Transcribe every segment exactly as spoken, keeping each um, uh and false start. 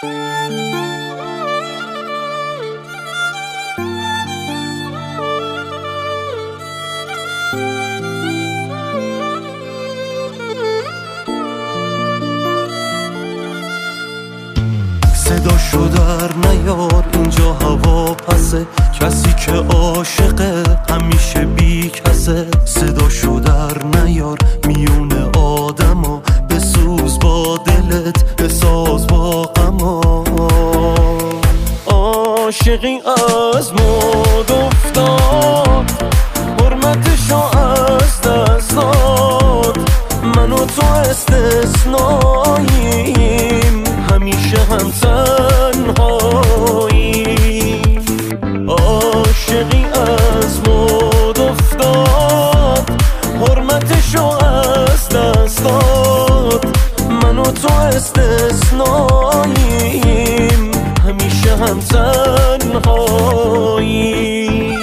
صداشو در نیار اینجا هوا پسه، کسی که عاشقه همیشه بی کسه. صداشو در نیار میون آدما، بسوز با دلت بساز با غما. عاشقی از مد افتاد، حرمتشو از دست داد. من و تو استثناییم، همیشه هم تنهاییم. عاشقی از مد افتاد، حرمتشو از دست داد. من و تو استثناییم، همیشه هم تنهاییم.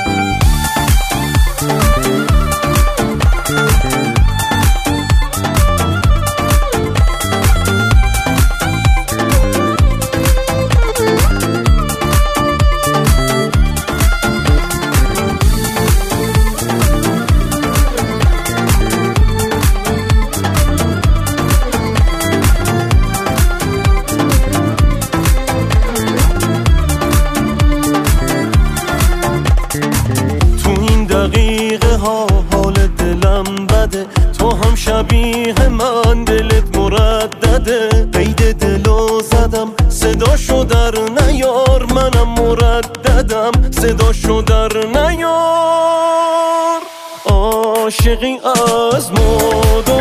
دقیقه ها حال دلم بده، تو هم شبیه من دلت مردده. قید دلو زدم صداشو در نیار، منم مرددم صداشو در نیار. عاشقی از مد